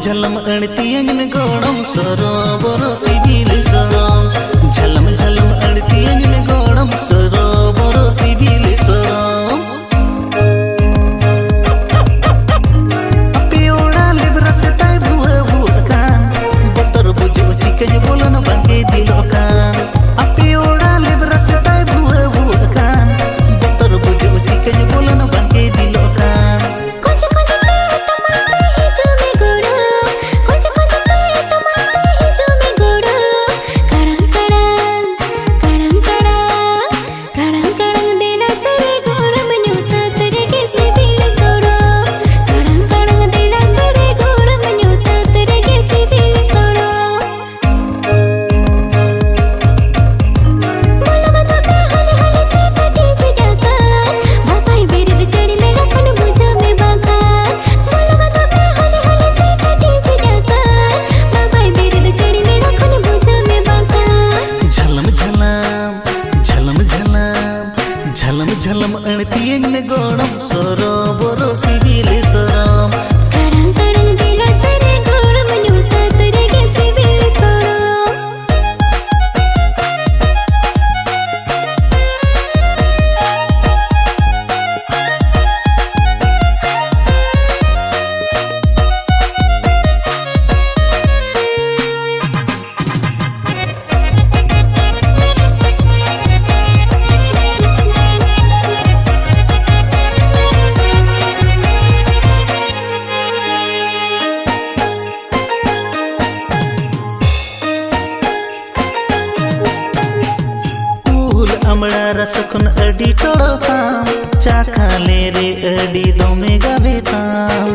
झलम अणतियन में गोड़म सरोवर सिविल सड़म झलम झलम अणतियन में गोड़म सरोवर सिविल सड़म पियोड़ा लिब्रा से ताई भुआ भुआ कान बतर बुझो चिकन बोलन बांगे दिलो कान पियोड़ा लिब्रा से ताई भुआ भुआ कान बतर बुझो चिकन बोलन बांगे दिलो कान झलम झलम अणतियन में गोड़म सरोवर सिविल सड़म कड़ंग कड़ंग दिला सरे गोड़म न्यूता तेरे के सिविल सड़म अमड़ा रसखन अडी टोड़ताम चाखा ले रे अडी दोमे गावेताम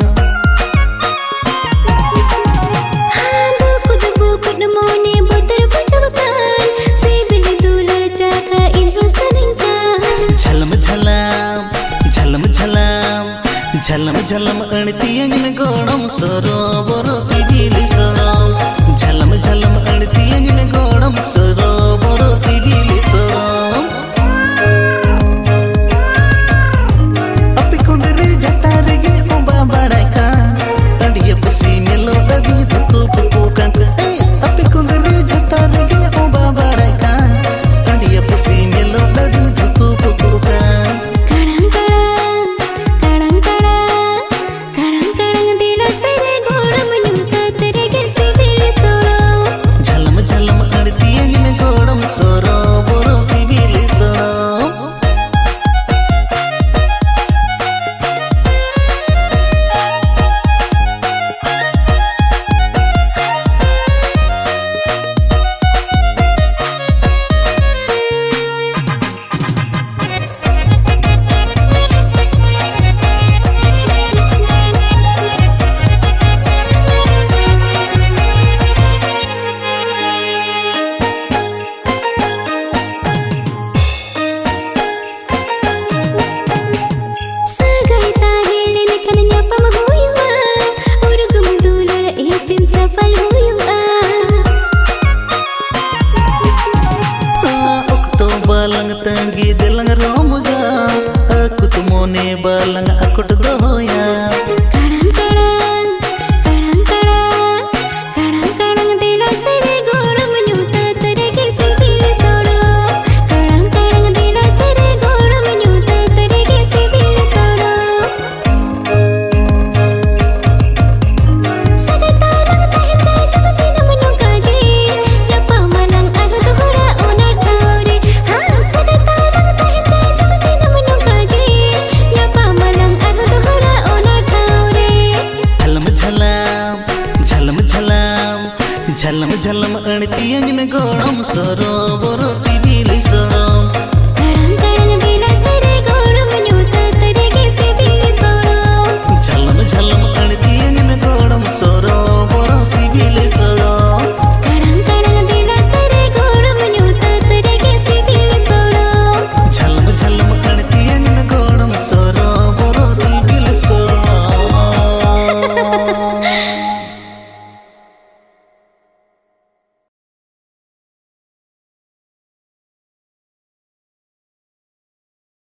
बुकुड मोने बदर बुझवकान सिविल दुलर चाखा इल्हो सनंकान झलम झलम झलम झलम झलम झलम अणतियन में गोड़म सरोवर सिविल सड़म झलम झलम अणतियन में गोड़म सरोवर सिविल सड़म balang tanggi delang romuja aku tumone balang akut doya kadang kadang kadang kadang kadang kadang dila sere goram nyuta tere ke civil sodo kadang kadang dila sere goram nyuta tere ke civil sodo sada tarang teh jai jumati namnu kage yapa malang agud hura ona taure ha sada tarang teh jai jumati namnu kage yapa malang agud hura ona taure झलम झलम झलम झलम अणतियन में गोड़म सरोवर सिविल सड़म